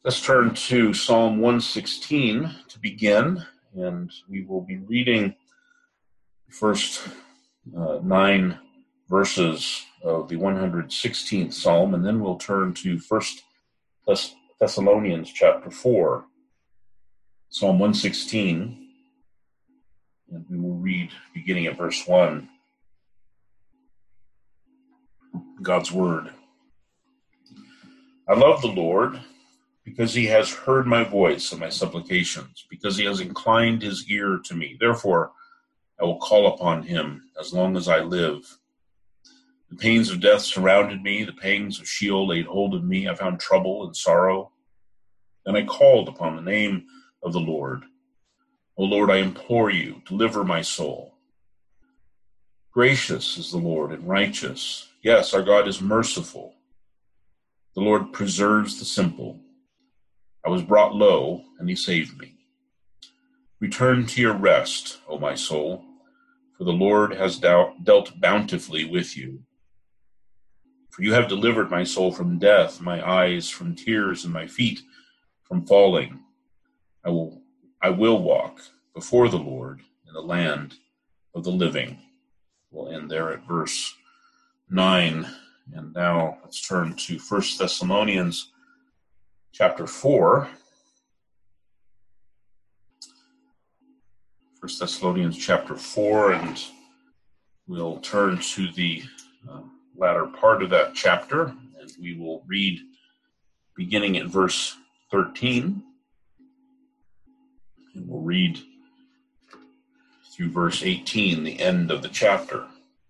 Let's turn to Psalm 116 to begin, and we will be reading the first 9 verses of the 116th Psalm, and then we'll turn to 1 Thessalonians chapter 4, Psalm 116, and we will read beginning at verse 1, God's Word. I love the Lord, because he has heard my voice and my supplications, because he has inclined his ear to me. Therefore, I will call upon him as long as I live. The pains of death surrounded me. The pangs of Sheol laid hold of me. I found trouble and sorrow. Then I called upon the name of the Lord. O Lord, I implore you, deliver my soul. Gracious is the Lord and righteous. Yes, our God is merciful. The Lord preserves the simple. I was brought low, and he saved me. Return to your rest, O my soul, for the Lord has dealt bountifully with you. For you have delivered my soul from death, my eyes from tears, and my feet from falling. I will walk before the Lord in the land of the living. We'll end there at verse 9. And now let's turn to 1 Thessalonians chapter 4, 1 Thessalonians chapter 4, and we'll turn to the latter part of that chapter, and we will read beginning at verse 13, and we'll read through verse 18, the end of the chapter.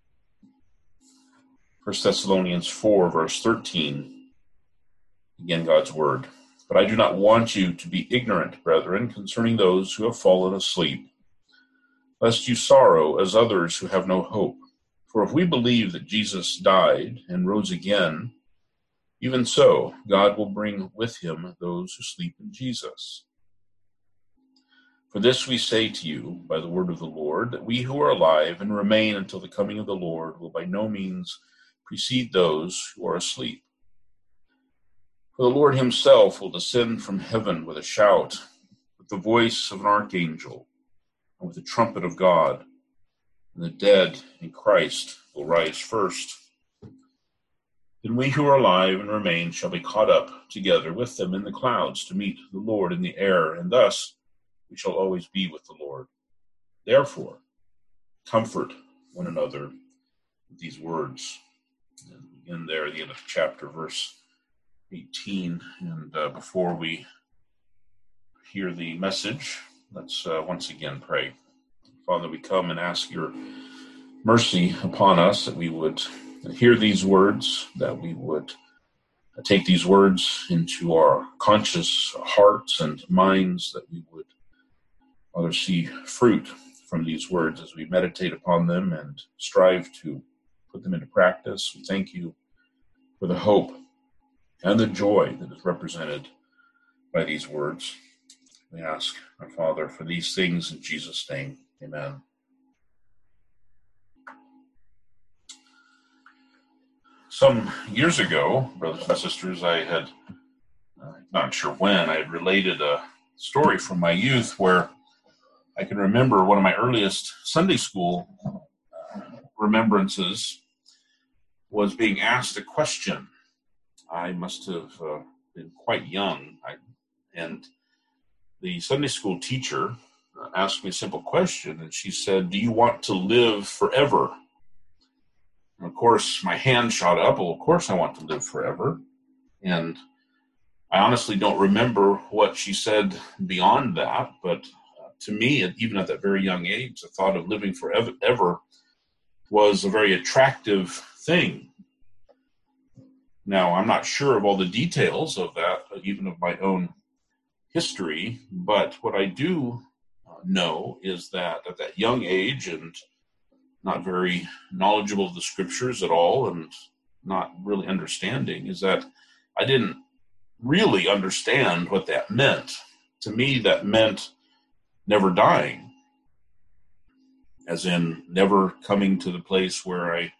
1 Thessalonians 4, verse 13, again, God's Word. But I do not want you to be ignorant, brethren, concerning those who have fallen asleep, lest you sorrow as others who have no hope. For if we believe that Jesus died and rose again, even so God will bring with him those who sleep in Jesus. For this we say to you by the word of the Lord, that we who are alive and remain until the coming of the Lord will by no means precede those who are asleep. For the Lord himself will descend from heaven with a shout, with the voice of an archangel, and with the trumpet of God, and the dead in Christ will rise first. Then we who are alive and remain shall be caught up together with them in the clouds to meet the Lord in the air, and thus we shall always be with the Lord. Therefore, comfort one another with these words. And begin there at the end of the chapter, verse 18, and before we hear the message, let's once again pray. Father, we come and ask your mercy upon us, that we would hear these words, that we would take these words into our conscious hearts and minds, that we would, Father, see fruit from these words as we meditate upon them and strive to put them into practice. We thank you for the hope and the joy that is represented by these words. We ask, our Father, for these things in Jesus' name. Amen. Some years ago, brothers and sisters, I had, not sure when, I had related a story from my youth where I can remember one of my earliest Sunday school remembrances was being asked a question. I must have been quite young, and the Sunday school teacher asked me a simple question, and she said, "Do you want to live forever?" And of course, my hand shot up. Well, of course I want to live forever. And I honestly don't remember what she said beyond that, but to me, even at that very young age, the thought of living forever was a very attractive thing. Now, I'm not sure of all the details of that, even of my own history, but what I do know is that at that young age, and not very knowledgeable of the scriptures at all, and not really understanding, is that I didn't really understand what that meant. To me, that meant never dying, as in never coming to the place where I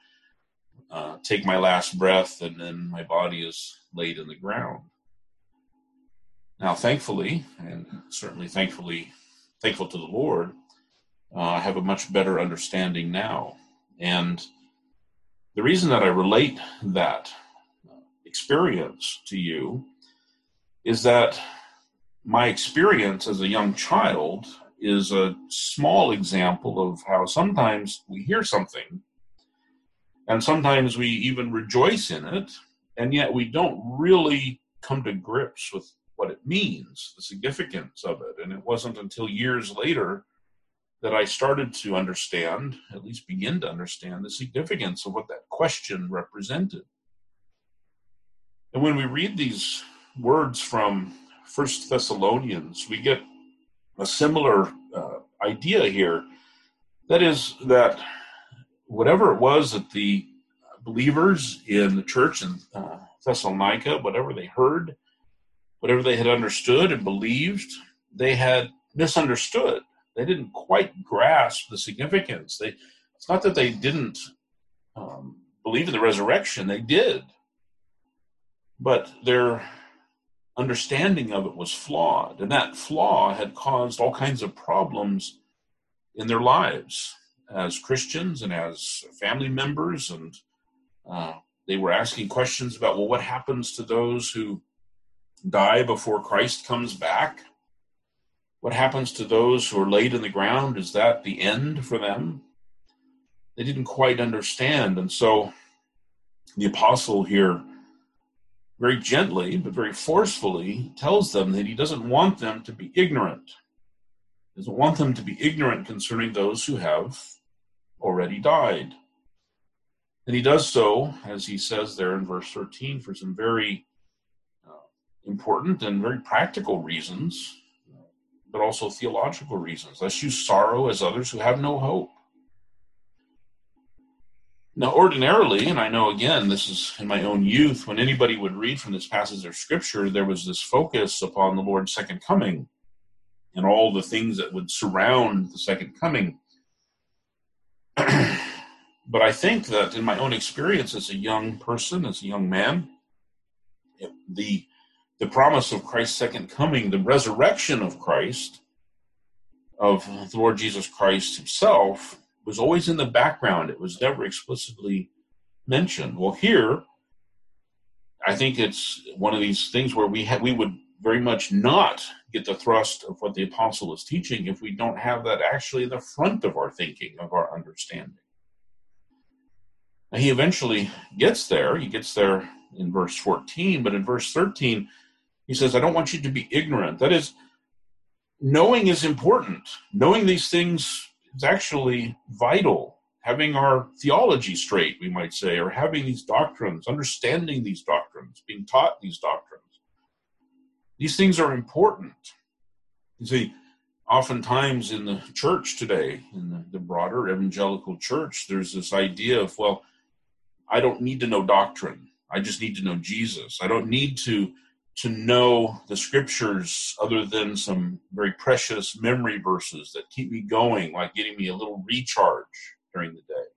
take my last breath and then my body is laid in the ground. Now, thankfully, and certainly thankful to the Lord, I have a much better understanding now. And the reason that I relate that experience to you is that my experience as a young child is a small example of how sometimes we hear something and sometimes we even rejoice in it, and yet we don't really come to grips with what it means, the significance of it. And it wasn't until years later that I started to understand, at least begin to understand, the significance of what that question represented. And when we read these words from 1 Thessalonians, we get a similar idea here. That is, that whatever it was that the believers in the church in Thessalonica, whatever they heard, whatever they had understood and believed, they had misunderstood. They didn't quite grasp the significance. It's not that they didn't believe in the resurrection. They did. But their understanding of it was flawed. And that flaw had caused all kinds of problems in their lives as Christians and as family members. And they were asking questions about, well, what happens to those who die before Christ comes back? What happens to those who are laid in the ground? Is that the end for them? They didn't quite understand. And so the apostle here very gently, but very forcefully tells them that he doesn't want them to be ignorant. He doesn't want them to be ignorant concerning those who have already died. And he does so, as he says there in verse 13, for some very important and very practical reasons, but also theological reasons, lest you sorrow as others who have no hope. Now, ordinarily, and I know, again, this is in my own youth, when anybody would read from this passage of Scripture, there was this focus upon the Lord's second coming and all the things that would surround the second coming. But I think that in my own experience as a young person, as a young man, the promise of Christ's second coming, the resurrection of Christ, of the Lord Jesus Christ himself, was always in the background. It was never explicitly mentioned. Well, here, I think it's one of these things where we would very much not get the thrust of what the apostle is teaching if we don't have that actually in the front of our thinking, of our understanding. Now, he eventually gets there. He gets there in verse 14, but in verse 13, he says, I don't want you to be ignorant. That is, knowing is important. Knowing these things is actually vital. Having our theology straight, we might say, or having these doctrines, understanding these doctrines, being taught these doctrines. These things are important. You see, oftentimes in the church today, in the broader evangelical church, there's this idea of, well, I don't need to know doctrine. I just need to know Jesus. I don't need to know the scriptures other than some very precious memory verses that keep me going, like getting me a little recharge during the day.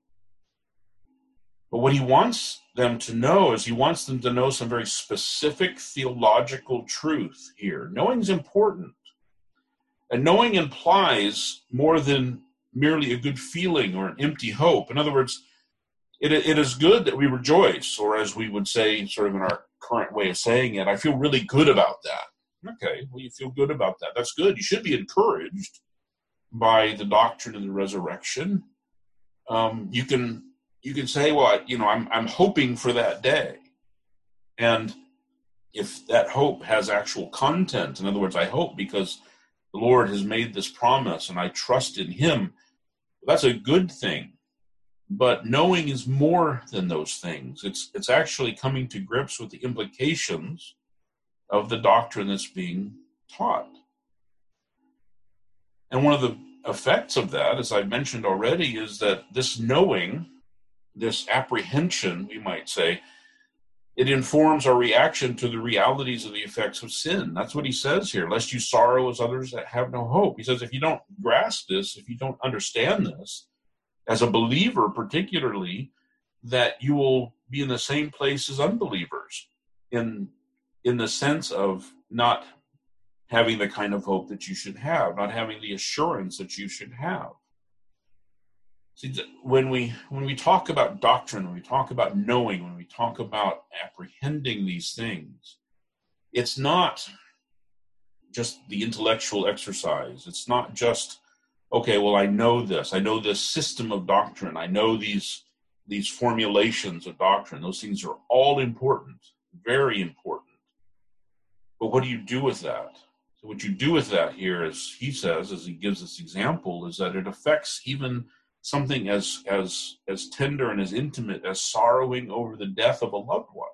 But what he wants them to know is he wants them to know some very specific theological truth here. Knowing is important. And knowing implies more than merely a good feeling or an empty hope. In other words, it is good that we rejoice, or as we would say, sort of in our current way of saying it, I feel really good about that. Okay, well, you feel good about that. That's good. You should be encouraged by the doctrine of the resurrection. You can say, well, I'm hoping for that day. And if that hope has actual content, in other words, I hope because the Lord has made this promise and I trust in him, that's a good thing. But knowing is more than those things. It's actually coming to grips with the implications of the doctrine that's being taught. And one of the effects of that, as I've mentioned already, is that this knowing, this apprehension, we might say, it informs our reaction to the realities of the effects of sin. That's what he says here, lest you sorrow as others that have no hope. He says if you don't grasp this, if you don't understand this, as a believer particularly, that you will be in the same place as unbelievers in the sense of not having the kind of hope that you should have, not having the assurance that you should have. See, when we talk about doctrine, when we talk about knowing, when we talk about apprehending these things, it's not just the intellectual exercise. It's not just, okay, well, I know this system of doctrine. I know these formulations of doctrine. Those things are all important, very important. But what do you do with that? So what you do with that here, as he says, as he gives this example, is that it affects even something as tender and as intimate as sorrowing over the death of a loved one.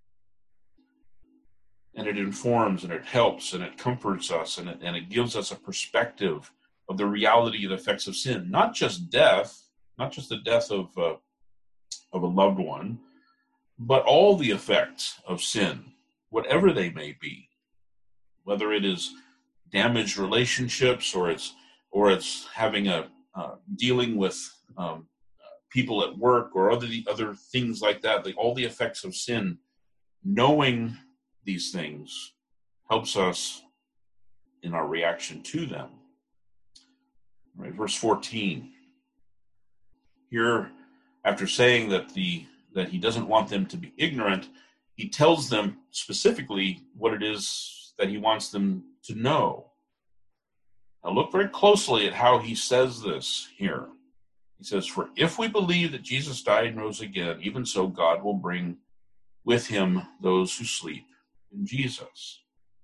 And it informs and it helps and it comforts us and it gives us a perspective of the reality of the effects of sin. Not just death, not just the death of a loved one, but all the effects of sin, whatever they may be. Whether it is damaged relationships or it's having a dealing with people at work or other things like that, all the effects of sin, knowing these things helps us in our reaction to them. Right, verse 14. Here, after saying that he doesn't want them to be ignorant, he tells them specifically what it is that he wants them to know. Now look very closely at how he says this here. He says, "For if we believe that Jesus died and rose again, even so God will bring with him those who sleep in Jesus."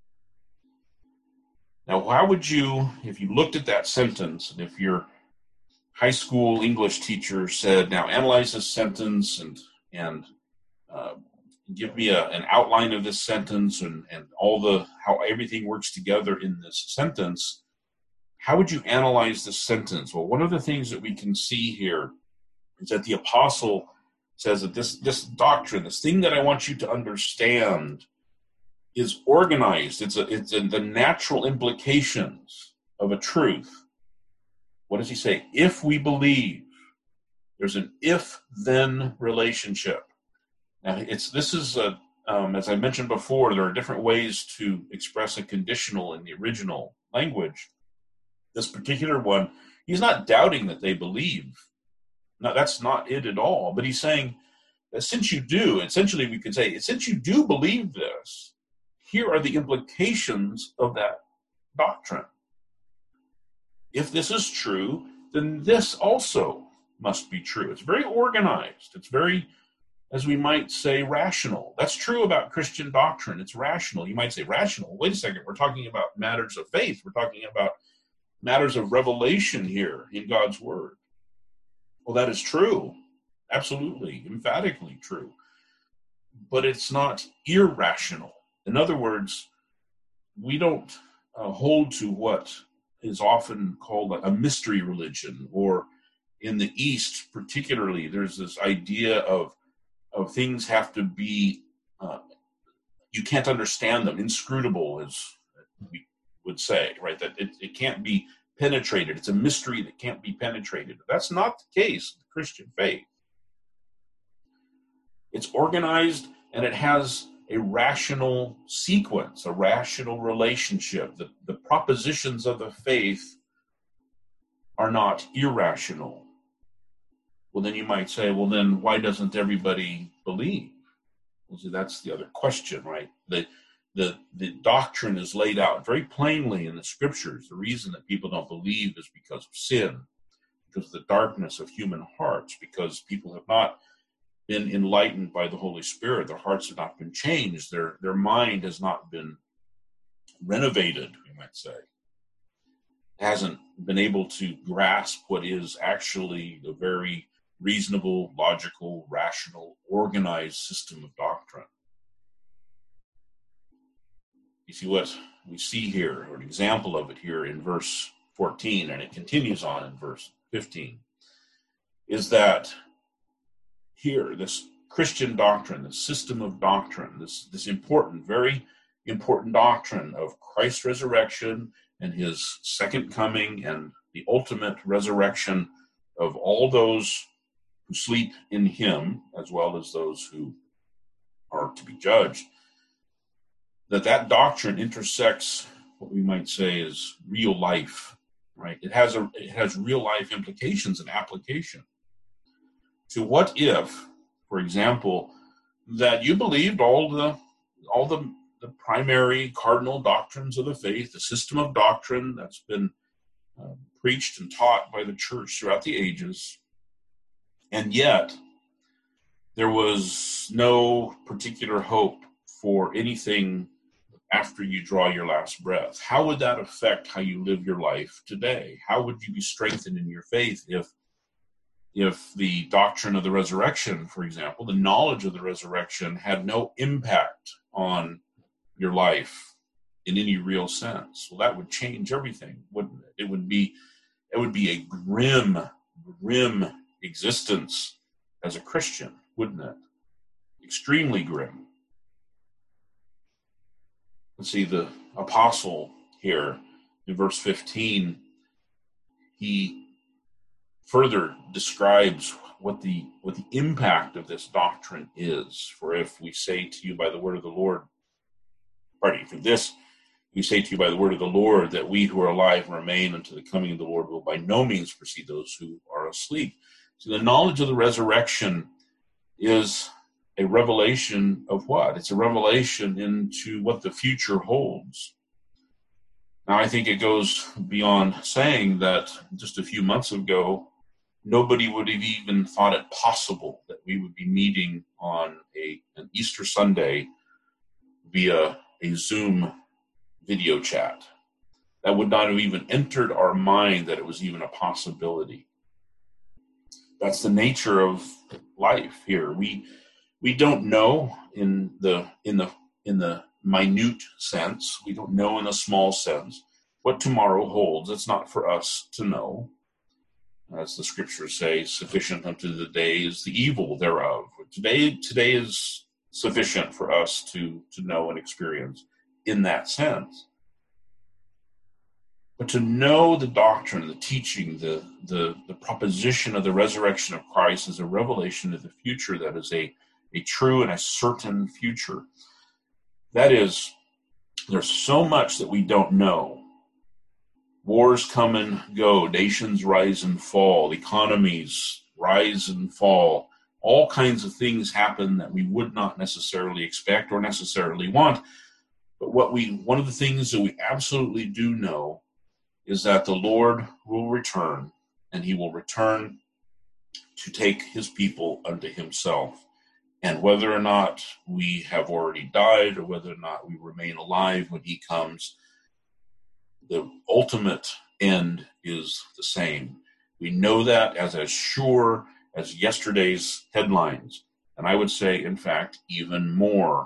Now, how would you, if you looked at that sentence, and if your high school English teacher said, "Now analyze this sentence and give me an outline of this sentence and how everything works together in this sentence," how would you analyze this sentence? Well, one of the things that we can see here is that the apostle says that this doctrine, this thing that I want you to understand, is organized. It's in the natural implications of a truth. What does he say? If we believe, there's an if-then relationship. Now, as I mentioned before, there are different ways to express a conditional in the original language. This particular one, he's not doubting that they believe. No, that's not it at all. But he's saying that since you do, essentially we could say, since you do believe this, here are the implications of that doctrine. If this is true, then this also must be true. It's very organized. It's very, as we might say, rational. That's true about Christian doctrine. It's rational. You might say, rational? Wait a second. We're talking about matters of faith. We're talking about matters of revelation here in God's Word. Well, that is true. Absolutely. Emphatically true. But it's not irrational. In other words, we don't hold to what is often called a mystery religion, or in the East particularly, there's this idea of things have to be, you can't understand them, inscrutable, as we would say, right? That it can't be penetrated. It's a mystery that can't be penetrated. That's not the case in the Christian faith. It's organized and it has a rational sequence, a rational relationship. The propositions of the faith are not irrational. Well, then you might say, well, then why doesn't everybody believe? Well, see, that's the other question, right? The doctrine is laid out very plainly in the scriptures. The reason that people don't believe is because of sin, because of the darkness of human hearts, because people have not been enlightened by the Holy Spirit. Their hearts have not been changed. Their mind has not been renovated, we might say. Hasn't been able to grasp what is actually a very reasonable, logical, rational, organized system of doctrine. You see what we see here, or an example of it here in verse 14, and it continues on in verse 15, is that here, this Christian doctrine, this system of doctrine, this important, very important doctrine of Christ's resurrection and his second coming and the ultimate resurrection of all those who sleep in him, as well as those who are to be judged, that doctrine intersects what we might say is real life, right? It has real life implications and application. So what if, for example, that you believed all the primary cardinal doctrines of the faith, the system of doctrine that's been preached and taught by the church throughout the ages, and yet there was no particular hope for anything after you draw your last breath? How would that affect how you live your life today? How would you be strengthened in your faith if the doctrine of the resurrection, for example, the knowledge of the resurrection had no impact on your life in any real sense? Well, that would change everything, wouldn't it? It would be a grim existence as a Christian, wouldn't it? Extremely grim. Let's see, the apostle here in verse 15, he further describes what the impact of this doctrine is. For if we say to you by the word of the Lord, for this we say to you by the word of the Lord, that we who are alive and remain unto the coming of the Lord will by no means precede those who are asleep. So the knowledge of the resurrection is a revelation of what? It's a revelation into what the future holds. Now, I think it goes beyond saying that just a few months ago, nobody would have even thought it possible that we would be meeting on an Easter Sunday via a Zoom video chat. That would not have even entered our mind that it was even a possibility. That's the nature of life here. We don't know in the minute sense. We don't know in a small sense what tomorrow holds. It's not for us to know. As the scriptures say, sufficient unto the day is the evil thereof. Today is sufficient for us to know and experience in that sense. But to know the doctrine, the teaching, the proposition of the resurrection of Christ is a revelation of the future that is a true and a certain future. That is, there's so much that we don't know. Wars come and go, nations rise and fall, economies rise and fall. All kinds of things happen that we would not necessarily expect or necessarily want. But one of the things that we absolutely do know is that the Lord will return, and he will return to take his people unto himself. And whether or not we have already died or whether or not we remain alive when he comes, the ultimate end is the same. We know that as sure as yesterday's headlines. And I would say, in fact, even more.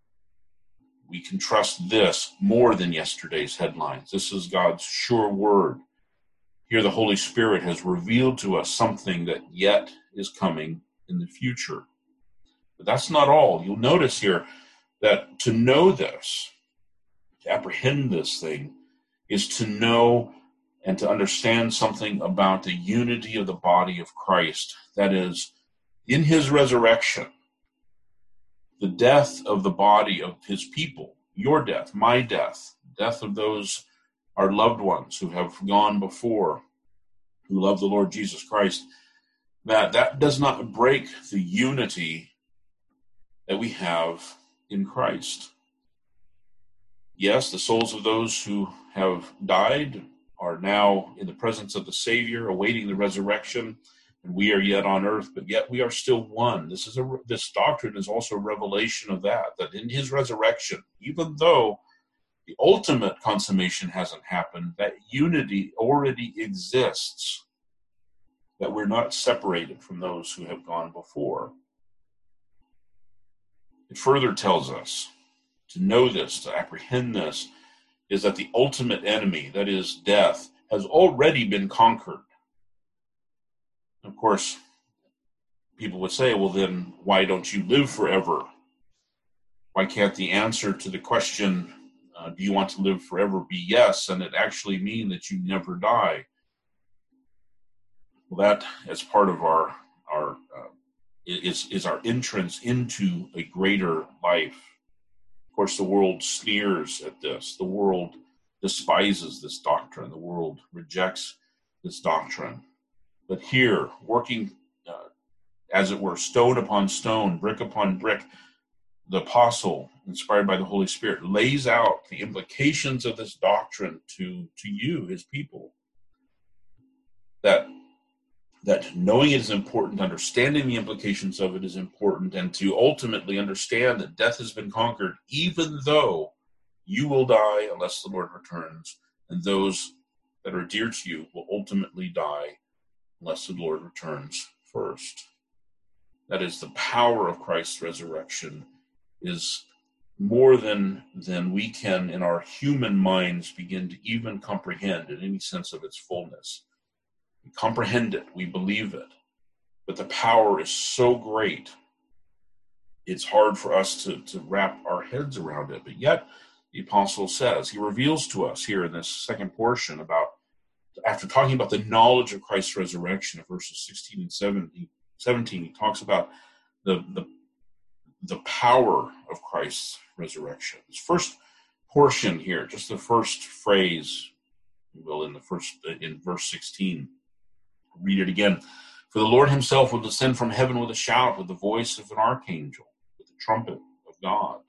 We can trust this more than yesterday's headlines. This is God's sure word. Here the Holy Spirit has revealed to us something that yet is coming in the future. But that's not all. You'll notice here that to know this, to apprehend this thing, is to know and to understand something about the unity of the body of Christ. That is, in his resurrection, the death of the body of his people, your death, my death, death of those, our loved ones who have gone before, who love the Lord Jesus Christ, that does not break the unity that we have in Christ. Yes, the souls of those who have died are now in the presence of the Savior, awaiting the resurrection, and we are yet on earth, but yet we are still one. This doctrine is also a revelation of that in his resurrection, even though the ultimate consummation hasn't happened, that unity already exists, that we're not separated from those who have gone before. It further tells us to know this, to apprehend this, is that the ultimate enemy, that is death, has already been conquered. Of course, people would say, well, then why don't you live forever? Why can't the answer to the question, do you want to live forever, be yes, and it actually mean that you never die? Well, that as part of our entrance into a greater life. Of course, the world sneers at this. The world despises this doctrine. The world rejects this doctrine. But here, working, as it were, stone upon stone, brick upon brick, the apostle, inspired by the Holy Spirit, lays out the implications of this doctrine to you, his people. That knowing it is important, understanding the implications of it is important, and to ultimately understand that death has been conquered, even though you will die unless the Lord returns, and those that are dear to you will ultimately die unless the Lord returns first. That is, the power of Christ's resurrection is more than we can in our human minds begin to even comprehend in any sense of its fullness. We comprehend it, we believe it, but the power is so great, it's hard for us to wrap our heads around it. But yet, the apostle says, he reveals to us here in this second portion about, after talking about the knowledge of Christ's resurrection in verses 16 and 17, he talks about the power of Christ's resurrection. This first portion here, just the first phrase, in verse 16, read it again. For the Lord himself will descend from heaven with a shout, with the voice of an archangel, with the trumpet of God.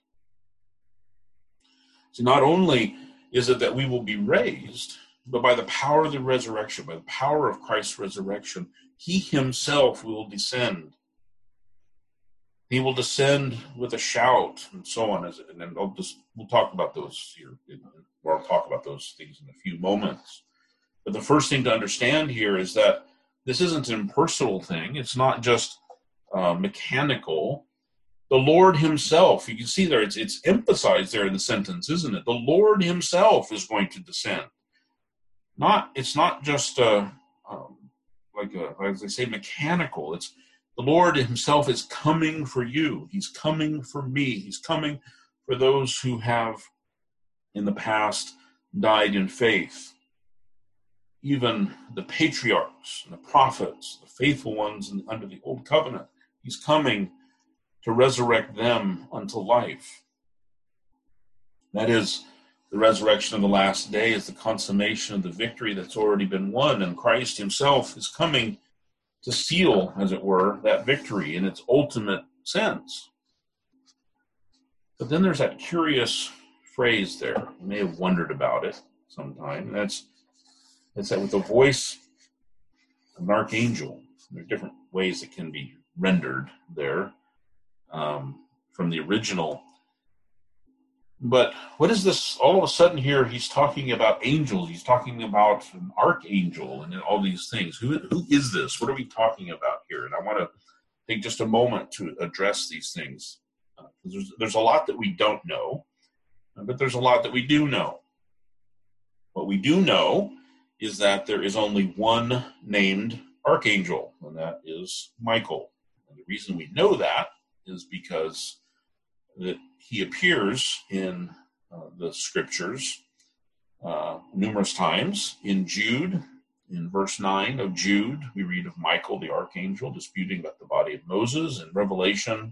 So not only is it that we will be raised, but by the power of the resurrection, by the power of Christ's resurrection, he himself will descend. He will descend with a shout, and so on. And then we'll talk about those here, or I'll talk about those things in a few moments. But the first thing to understand here is that this isn't an impersonal thing. It's not just mechanical. The Lord himself, you can see there, it's emphasized there in the sentence, isn't it? The Lord himself is going to descend. It's not just as they say, mechanical. It's the Lord himself is coming for you. He's coming for me. He's coming for those who have in the past died in faith. Even the patriarchs and the prophets, the faithful ones under the old covenant, he's coming to resurrect them unto life. That is, the resurrection of the last day is the consummation of the victory that's already been won, and Christ himself is coming to seal, as it were, that victory in its ultimate sense. But then there's that curious phrase there. You may have wondered about it sometime. And that's that with the voice of an archangel. There are different ways it can be rendered there from the original. But what is this? All of a sudden here, he's talking about angels. He's talking about an archangel and all these things. Who is this? What are we talking about here? And I want to take just a moment to address these things. There's a lot that we don't know, but there's a lot that we do know. What we do know is that there is only one named archangel, and that is Michael. And the reason we know that is because that he appears in the scriptures numerous times. In Jude, in verse 9 of Jude, we read of Michael the archangel disputing about the body of Moses. In Revelation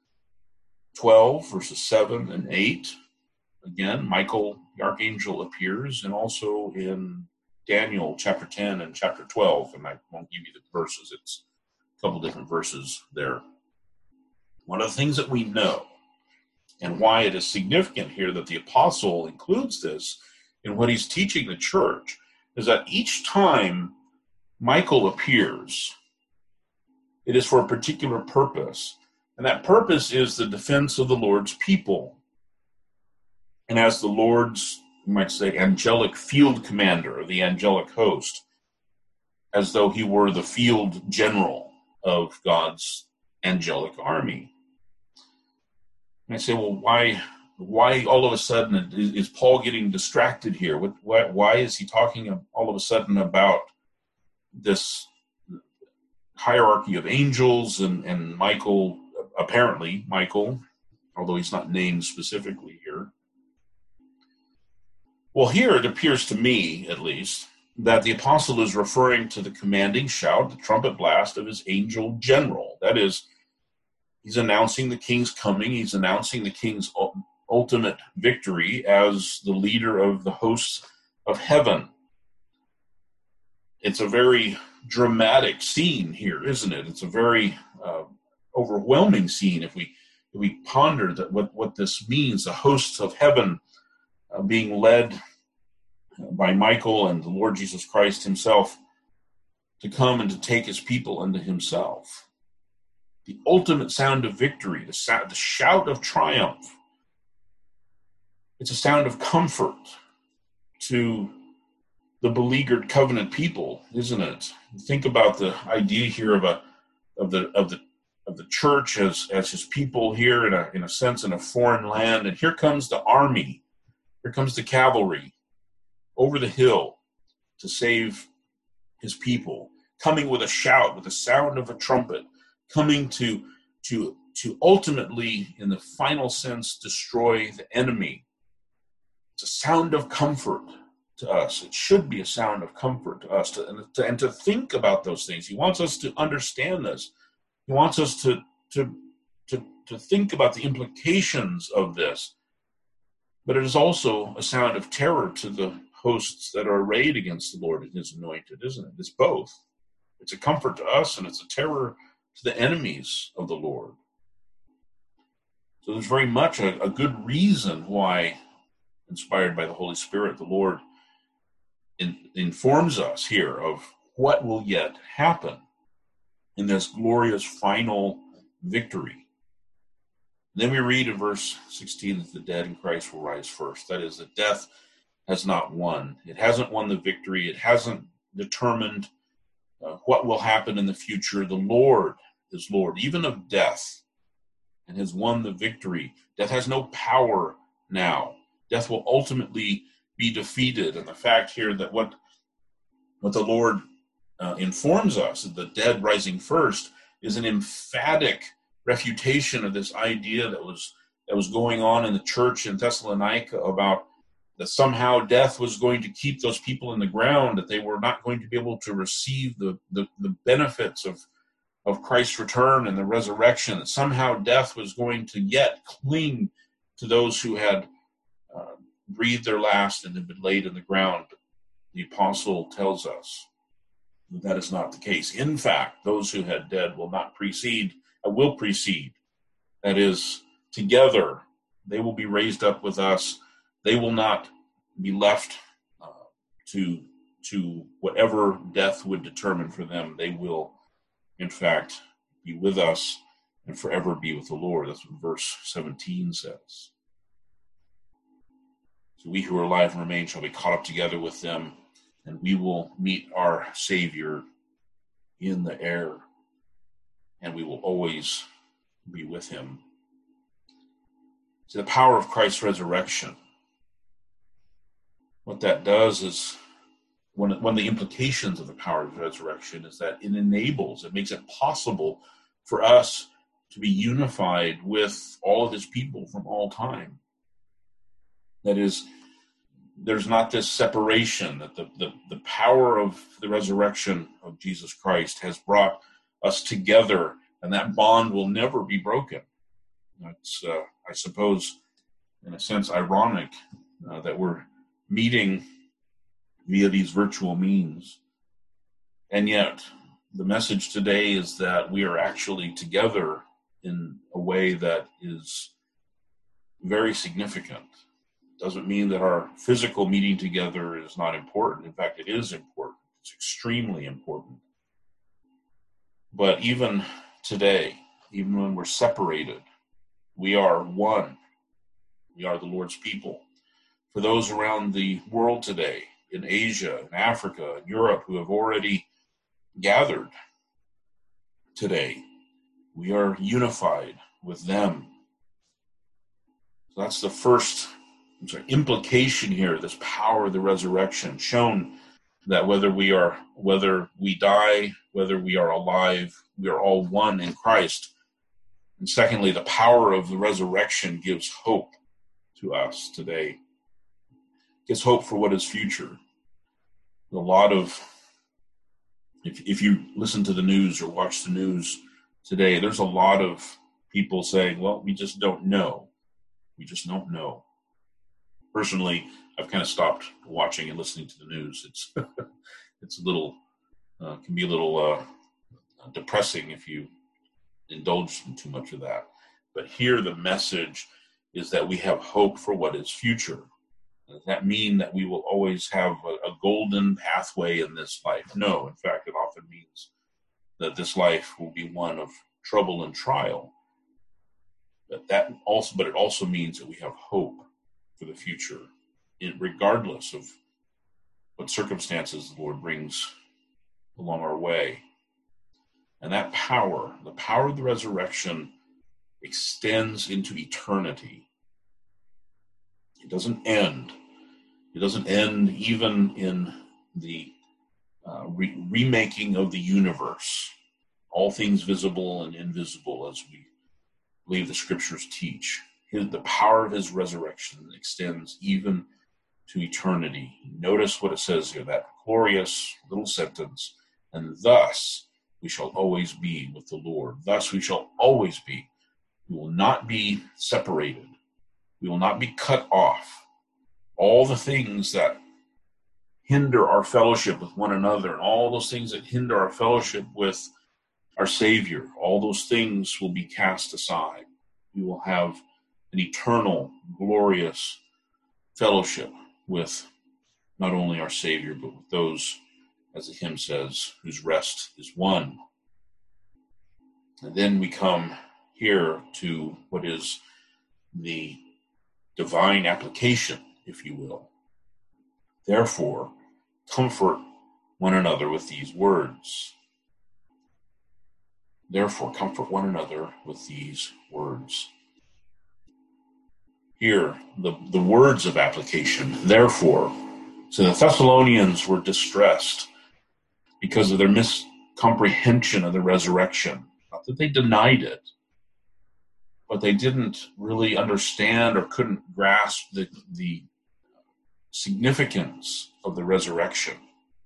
12, verses 7 and 8, again, Michael the archangel appears, and also in Daniel chapter 10 and chapter 12, and I won't give you the verses, it's a couple different verses there. One of the things that we know, and why it is significant here that the apostle includes this in what he's teaching the church, is that each time Michael appears, it is for a particular purpose. And that purpose is the defense of the Lord's people. And as the Lord's, you might say, angelic field commander of the angelic host, as though he were the field general of God's angelic army. And I say, well, why all of a sudden is Paul getting distracted here? Why is he talking all of a sudden about this hierarchy of angels and Michael, apparently Michael, although he's not named specifically here? Well, here it appears to me, at least, that the apostle is referring to the commanding shout, the trumpet blast of his angel general. That is, he's announcing the king's coming. He's announcing the king's ultimate victory as the leader of the hosts of heaven. It's a very dramatic scene here, isn't it? It's a very overwhelming scene if we ponder that what this means. The hosts of heaven being led by Michael and the Lord Jesus Christ himself to come and to take his people unto himself. The ultimate sound of victory, the shout of triumph. It's a sound of comfort to the beleaguered covenant people, isn't it? Think about the idea here of the church as his people here in a sense in a foreign land, and here comes the army, here comes the cavalry over the hill to save his people, coming with a shout, with the sound of a trumpet, coming to ultimately, in the final sense, destroy the enemy. It's a sound of comfort to us. It should be a sound of comfort to us, and to think about those things. He wants us to understand this. He wants us to think about the implications of this. But it is also a sound of terror to the hosts that are arrayed against the Lord and his anointed, isn't it? It's both. It's a comfort to us, and it's a terror to the enemies of the Lord. So there's very much a good reason why, inspired by the Holy Spirit, the Lord informs us here of what will yet happen in this glorious final victory. Then we read in verse 16 that the dead in Christ will rise first. That is, that death has not won. It hasn't won the victory. It hasn't determined what will happen in the future. The Lord is Lord, even of death, and has won the victory. Death has no power now. Death will ultimately be defeated. And the fact here that what the Lord informs us, that the dead rising first, is an emphatic refutation of this idea that was going on in the church in Thessalonica about that somehow death was going to keep those people in the ground, that they were not going to be able to receive the benefits of Christ's return and the resurrection, that somehow death was going to yet cling to those who had breathed their last and had been laid in the ground. The apostle tells us that is not the case. In fact, those who had dead will precede. That is, together they will be raised up with us. They will not be left to whatever death would determine for them. They will, in fact, be with us and forever be with the Lord. That's what verse 17 says. So we who are alive and remain shall be caught up together with them, and we will meet our Savior in the air, and we will always be with him. So the power of Christ's resurrection, what that does is, one of the implications of the power of resurrection is that it makes it possible for us to be unified with all of his people from all time. That is, there's not this separation, that the power of the resurrection of Jesus Christ has brought us together, and that bond will never be broken. It's, I suppose, in a sense, ironic that we're meeting via these virtual means. And yet, the message today is that we are actually together in a way that is very significant. It doesn't mean that our physical meeting together is not important. In fact, it is important. It's extremely important. But even today, even when we're separated, we are one. We are the Lord's people. For those around the world today, in Asia, in Africa, in Europe, who have already gathered today, we are unified with them. So that's the first implication here, this power of the resurrection, shown that whether we die, whether we are alive, we are all one in Christ. And secondly, the power of the resurrection gives hope to us today. It gives hope for what is future. A lot of, if you listen to the news or watch the news today, there's a lot of people saying, well, we just don't know. We just don't know. Personally, I've kind of stopped watching and listening to the news. It's a little, can be a little depressing if you indulge in too much of that. But here the message is that we have hope for what is future. Does that mean that we will always have a golden pathway in this life? No, in fact, it often means that this life will be one of trouble and trial. But it also means that we have hope for the future, regardless of what circumstances the Lord brings along our way. And that power, the power of the resurrection, extends into eternity. It doesn't end. It doesn't end even in the remaking of the universe. All things visible and invisible, as we believe the scriptures teach. The power of his resurrection extends even to eternity. Notice what it says here, that glorious little sentence, and thus we shall always be with the Lord. Thus we shall always be. We will not be separated. We will not be cut off. All the things that hinder our fellowship with one another, and all those things that hinder our fellowship with our Savior, all those things will be cast aside. We will have an eternal, glorious fellowship with not only our Savior, but with those, as the hymn says, whose rest is won. And then we come here to what is the divine application, if you will. Therefore, comfort one another with these words. Therefore, comfort one another with these words. Here, the words of application, therefore. So the Thessalonians were distressed because of their miscomprehension of the resurrection. Not that they denied it, but they didn't really understand or couldn't grasp the significance of the resurrection.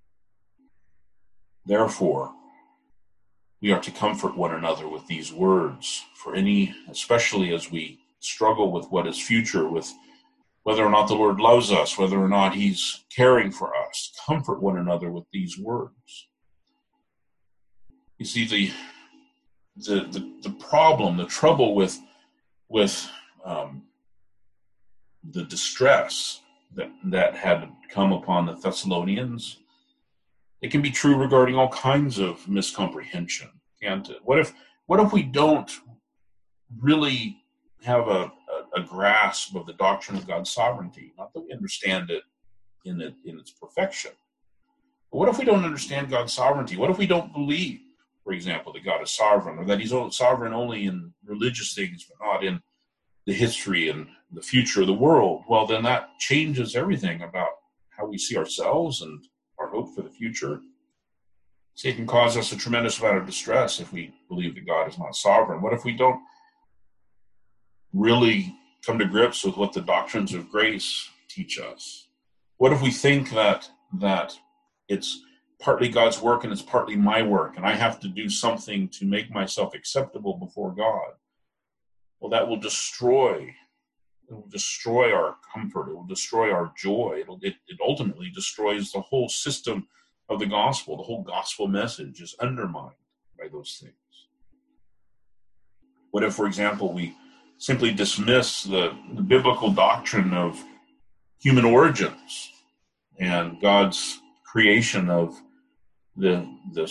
Therefore, we are to comfort one another with these words, especially as we struggle with what is future, with whether or not the Lord loves us, whether or not he's caring for us. Comfort one another with these words. You see, the problem, the trouble with the distress that had come upon the Thessalonians, it can be true regarding all kinds of miscomprehension, can't it? What if we don't really have a grasp of the doctrine of God's sovereignty? Not that we understand it in its perfection, but what if we don't understand God's sovereignty? What if we don't believe, for example, that God is sovereign, or that he's sovereign only in religious things, but not in the history and the future of the world? Well, then that changes everything about how we see ourselves and our hope for the future. See, it can cause us a tremendous amount of distress if we believe that God is not sovereign. What if we don't really come to grips with what the doctrines of grace teach us? What if we think that it's partly God's work and it's partly my work, and I have to do something to make myself acceptable before God? Well, that will destroy our comfort. It will destroy our joy. It ultimately destroys the whole system of the gospel. The whole gospel message is undermined by those things. What if, for example, we simply dismiss the biblical doctrine of human origins and God's creation of the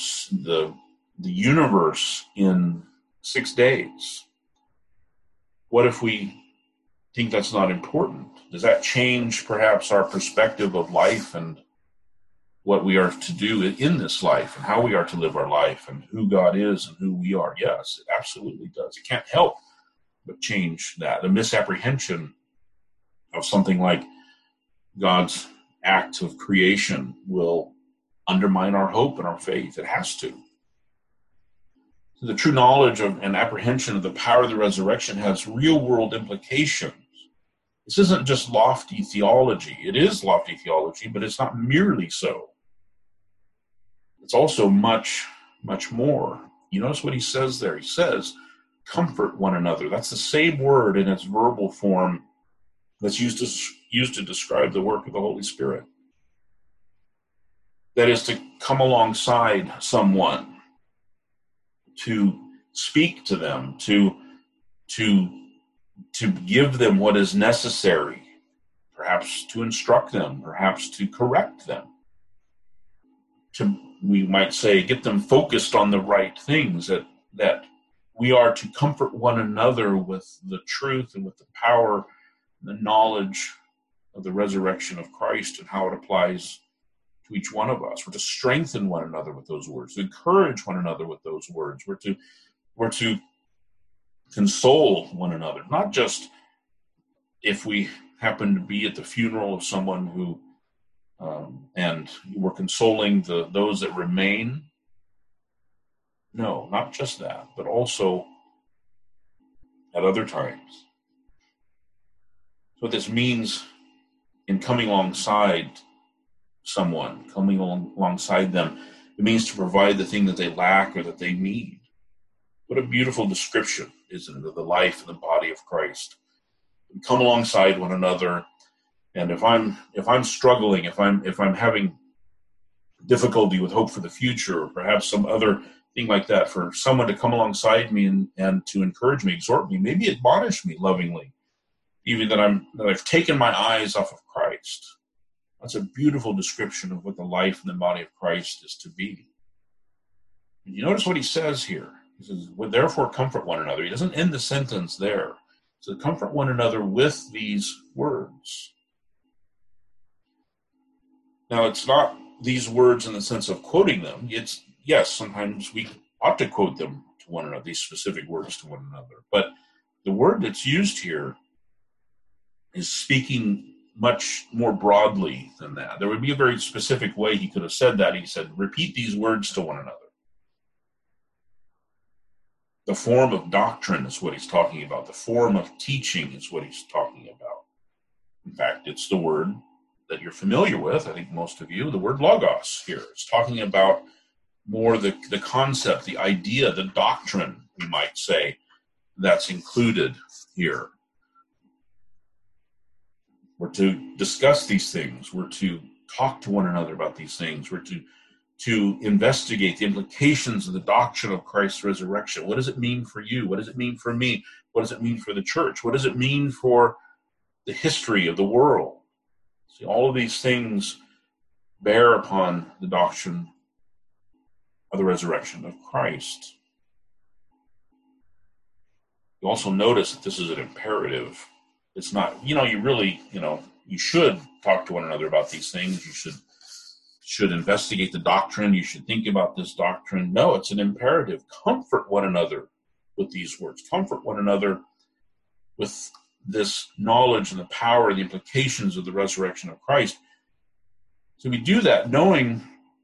universe in 6 days? What if we think that's not important? Does that change perhaps our perspective of life and what we are to do in this life and how we are to live our life and who God is and who we are? Yes, it absolutely does. It can't help but change that. The misapprehension of something like God's act of creation will undermine our hope and our faith. It has to. The true knowledge of and apprehension of the power of the resurrection has real-world implications. This isn't just lofty theology. It is lofty theology, but it's not merely so. It's also much, much more. You notice what he says there. He says, comfort one another. That's the same word in its verbal form that's used to describe the work of the Holy Spirit. That is to come alongside someone, to speak to them, to give them what is necessary, perhaps to instruct them, perhaps to correct them, to, we might say, get them focused on the right things, that we are to comfort one another with the truth and with the power and the knowledge of the resurrection of Christ and how it applies to each one of us. We're to strengthen one another with those words, to encourage one another with those words. We're to console one another, not just if we happen to be at the funeral of someone who, and we're consoling those that remain. No, not just that, but also at other times. So what this means in coming alongside someone, coming alongside them, it means to provide the thing that they lack or that they need. What a beautiful description, isn't it, of the life and the body of Christ. We come alongside one another, and if I'm struggling, if I'm having difficulty with hope for the future, or perhaps some other thing like that, for someone to come alongside me and to encourage me, exhort me, maybe admonish me lovingly, even that I've taken my eyes off of Christ. That's a beautiful description of what the life and the body of Christ is to be. And you notice what he says here. He says, well, therefore comfort one another. He doesn't end the sentence there. So comfort one another with these words. Now, it's not these words in the sense of quoting them. It's, yes, sometimes we ought to quote them to one another, these specific words to one another. But the word that's used here is speaking much more broadly than that. There would be a very specific way he could have said that. He said, repeat these words to one another. The form of doctrine is what he's talking about. The form of teaching is what he's talking about. In fact, it's the word that you're familiar with, I think most of you, the word logos here. It's talking about more the concept, the idea, the doctrine, we might say, that's included here. We're to discuss these things. We're to talk to one another about these things. We're to investigate the implications of the doctrine of Christ's resurrection. What does it mean for you? What does it mean for me? What does it mean for the church? What does it mean for the history of the world? See, all of these things bear upon the doctrine of the resurrection of Christ. You also notice that this is an imperative. It's not, you should talk to one another about these things. You should investigate the doctrine. You should think about this doctrine. No, it's an imperative. Comfort one another with these words. Comfort one another with this knowledge and the power and the implications of the resurrection of Christ. So we do that knowing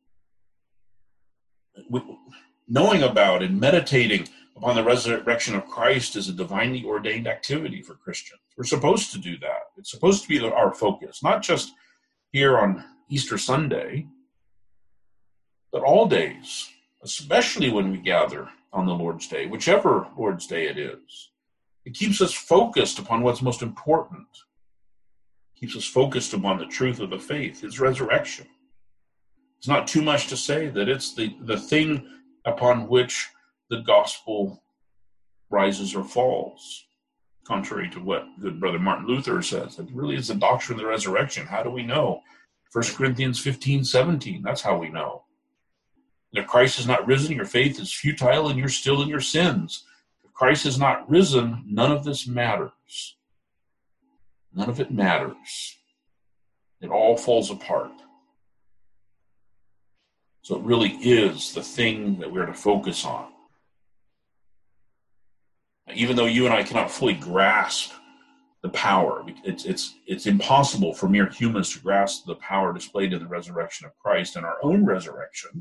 about and meditating upon the resurrection of Christ is a divinely ordained activity for Christians. We're supposed to do that. It's supposed to be our focus, not just here on Easter Sunday, but all days, especially when we gather on the Lord's Day, whichever Lord's Day it is. It keeps us focused upon what's most important. It keeps us focused upon the truth of the faith, his resurrection. It's not too much to say that it's the thing upon which the gospel rises or falls, contrary to what good brother Martin Luther says. It really is the doctrine of the resurrection. How do we know? 1 Corinthians 15:17, that's how we know. If Christ has not risen, your faith is futile and you're still in your sins. If Christ has not risen, none of this matters. None of it matters. It all falls apart. So it really is the thing that we're to focus on. Even though you and I cannot fully grasp the power, it's impossible for mere humans to grasp the power displayed in the resurrection of Christ and our own resurrection.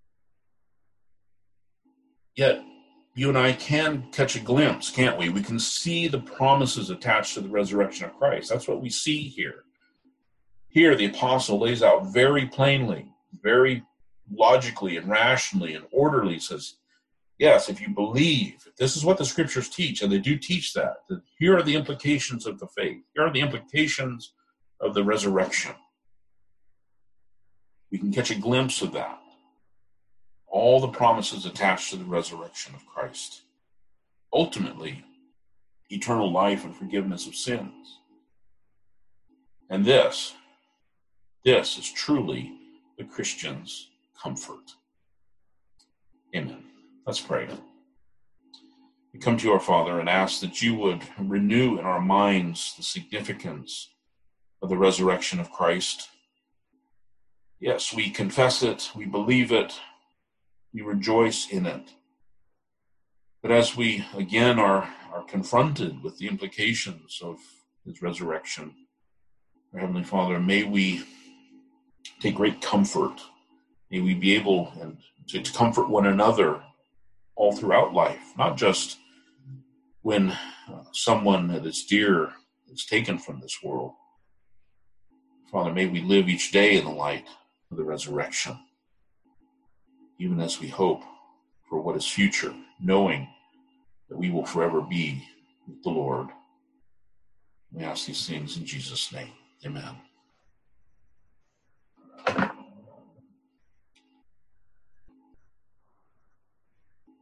Yet, you and I can catch a glimpse, can't we? We can see the promises attached to the resurrection of Christ. That's what we see here. Here, the apostle lays out very plainly, very logically and rationally and orderly, says, Yes, if you believe, if this is what the scriptures teach, and they do teach that here are the implications of the faith. Here are the implications of the resurrection. We can catch a glimpse of that. All the promises attached to the resurrection of Christ. Ultimately, eternal life and forgiveness of sins. And this is truly the Christian's comfort. Amen. Let's pray. We come to you, our Father, and ask that you would renew in our minds the significance of the resurrection of Christ. Yes, we confess it, we believe it, we rejoice in it. But as we again are confronted with the implications of his resurrection, our Heavenly Father, may we take great comfort. May we be able to comfort one another all throughout life, not just when someone that is dear is taken from this world. Father, may we live each day in the light of the resurrection, even as we hope for what is future, knowing that we will forever be with the Lord. We ask these things in Jesus' name. Amen.